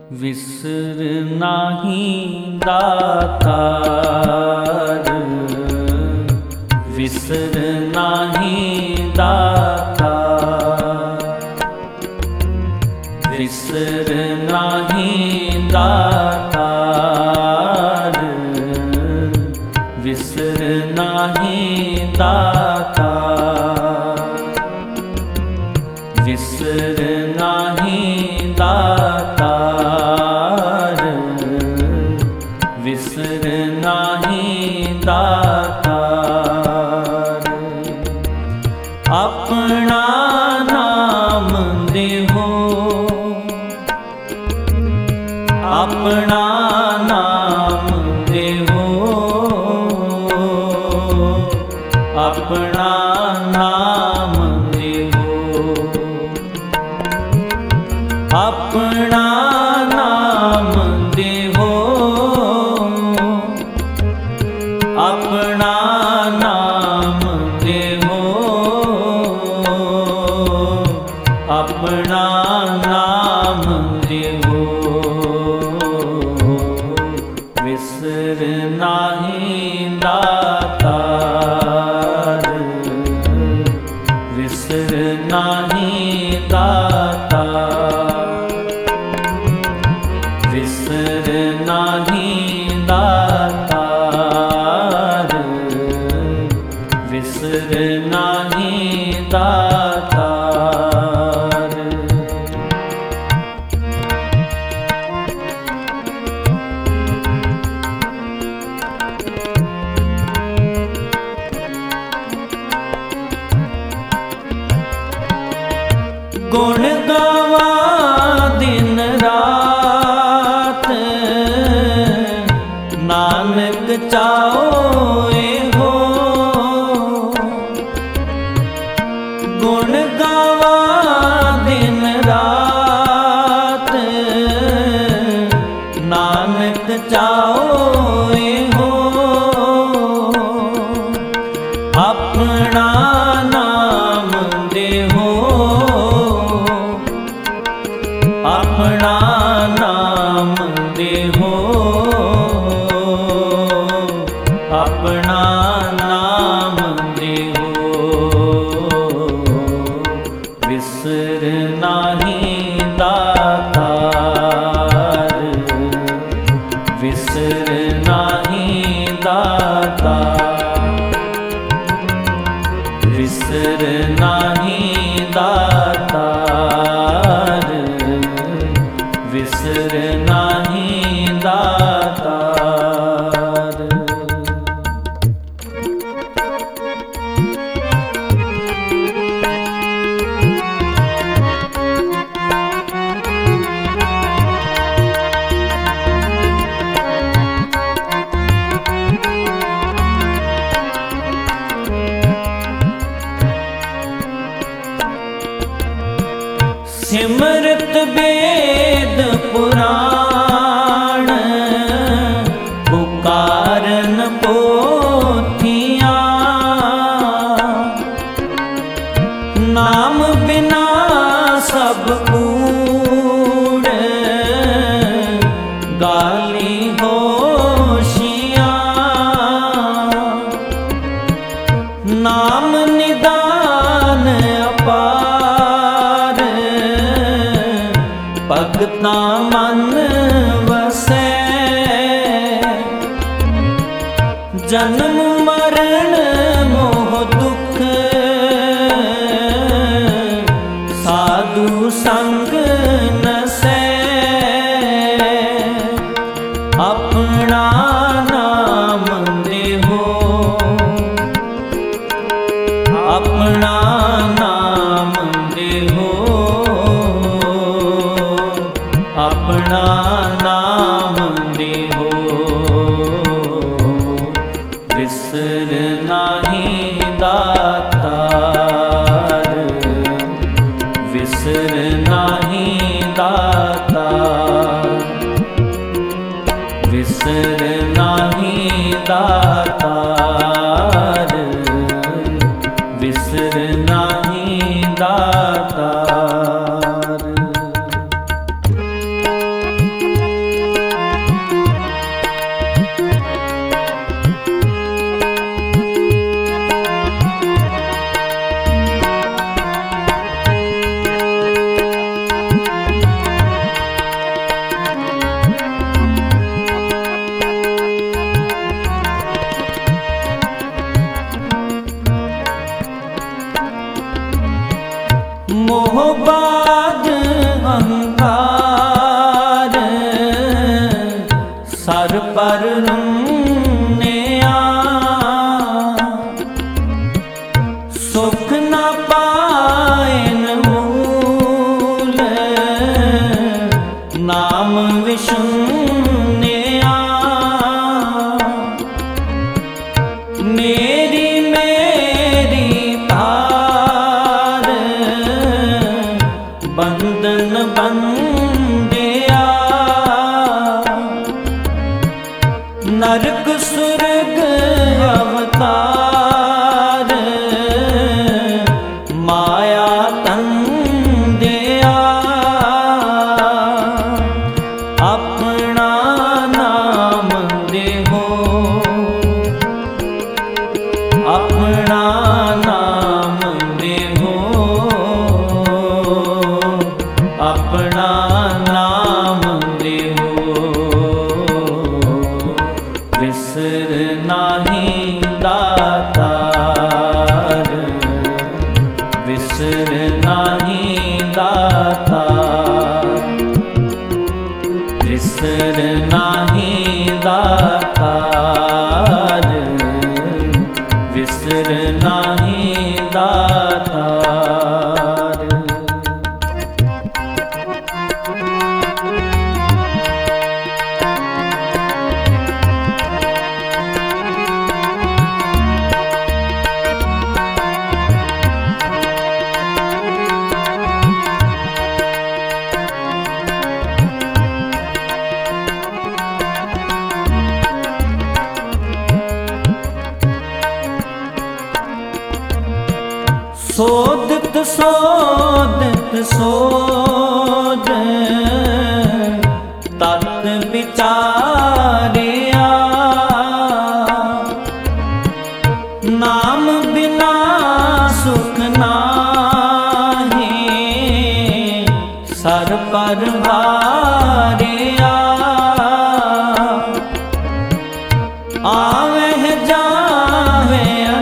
विसर नाहीं दातार, विसर नाहीं दातार, विसर नाहीं दातार, विसर नाहीं दातार, विसर नाहीं दातार, विसर नाहीं दातार। अपना नाम देहो, अपना नाम देहो, अपना नाम देहो, अपना नाम देहो, अपना नाम देहो, अपना नाम देहो। विसर नाहीं दातार, विसर नाहीं दातार, विसर नाहीं दातार, विसर नाहीं दातार। गुण गावा दिन रात, नानक चाओ हो। गुण गावा दिन रात, नानक चाओ हो। अपना नाम देहो, अपना नाम देहो, अपना नाम देहो। विसर नाहीं दातार, विसर नाहीं दातार, विसर नाहीं दातार, विसर नाहीं दातार। सिमरत वेद पुराण, पुकारन पोथियां। नाम बिना सब कूड़, गाली होशियां। नाम निदान अपार, भगता मन वसै। जन्म मरण मोह दुख, साधु संग नसै। अपना नाम देहो, अपना नाम देहो, अपना नाम देहो। विसर नाहीं दातार, विसर नाहीं दातार, विसर नाहीं दातार, विसर नाहीं दातार। नरक सुरग अवतार माया तन दिया अपना नाम देहो अपना नाम देहो अपना नाम देहो बिसर नाही दातार बिसर नाही दातार बिसर नाही दातार बिसर नाही दातार। सोदत सोदत सोद तत विचारिया नाम बिना सुख नाहि सर पर भारिया आवह जावे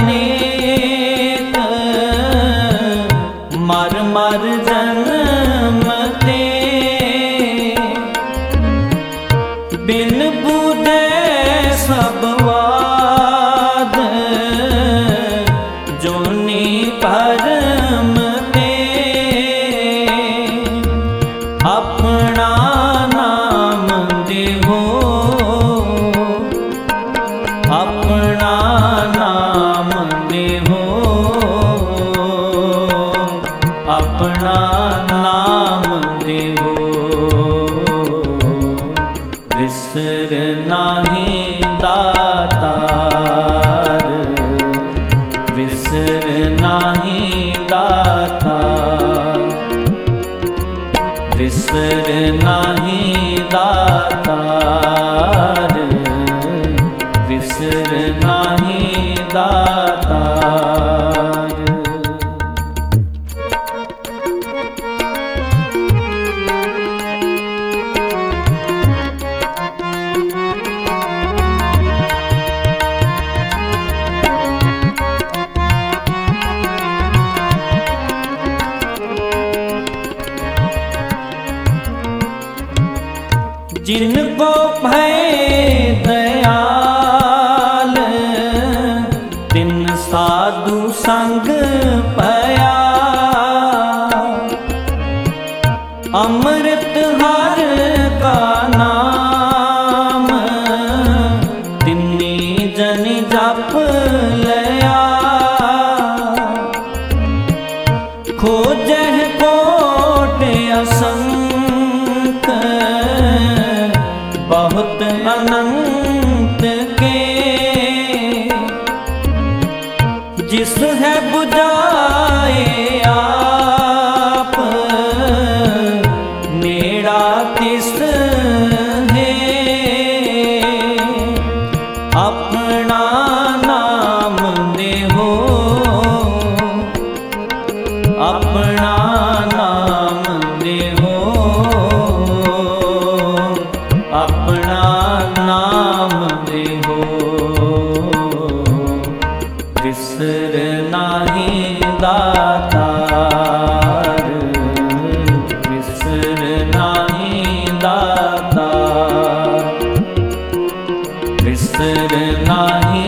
मर मर जन्म ते बिन बूझे सब वाद जोनी भरम ते अपना नाम देहो अपना नाम देहो अपना नाम देहो बिसर नाही दातार बिसर नाही दातार बिसर नाही दातार बिसर नाही दातार। जिनको भय दयाल तिन साधु संग पया अमृत हर का नाम तिन्नी जन जप लया खोजह कोट असंक बहुत अनंत के जिस है बुझाए आप नेड़ा तिस है अपना नाम देहो अपना नाम देहो अपना नाम देहो बिसर नाही दातार बिसर नाही दातार बिसर नाही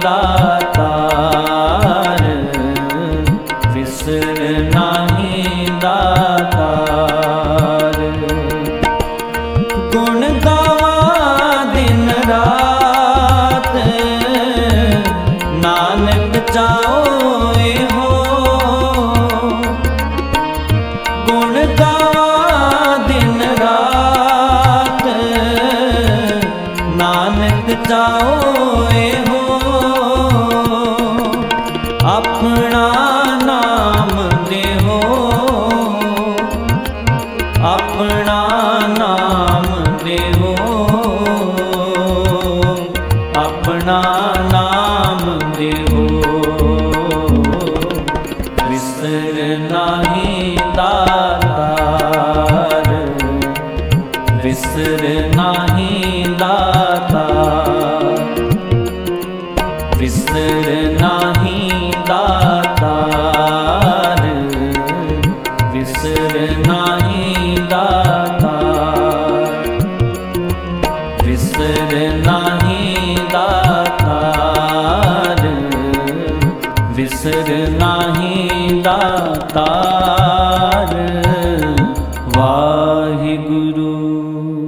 दातार बिसर नाही दातार। ਆਪਣਾ ਨਾਮ ਦੇਹੋ, ਆਪਣਾ ਨਾਮ ਦੇਹੋ। ਵਿਸਰ ਨਾਹੀ ਦਾਤਾਰ, ਵਿਸਰ ਨਾਹੀ ਦਾਤਾਰ, ਵਿਸਰ ਨਾਹੀ ਦਾਤਾਰ, ਵਿਸਰ ਨਾਹੀ ਦਾਤਾਰ, ਵਿਸਰ ਨਾਹੀ ਦਾਤਾਰ, ਵਿਸਰ ਨਾਹੀ ਦਾਤਾਰ। ਵਾਹਿਗੁਰੂ।